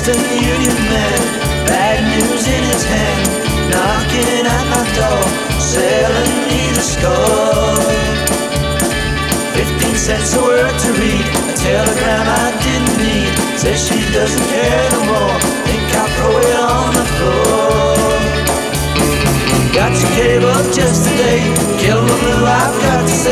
Western Union man, bad news in his hand, knocking at my door, selling me the score. 15 cents a word to read, a telegram I didn't need. Says she doesn't care no more, think I'll throw it on the floor. Got your cable just today, kill the blue, I've got to say.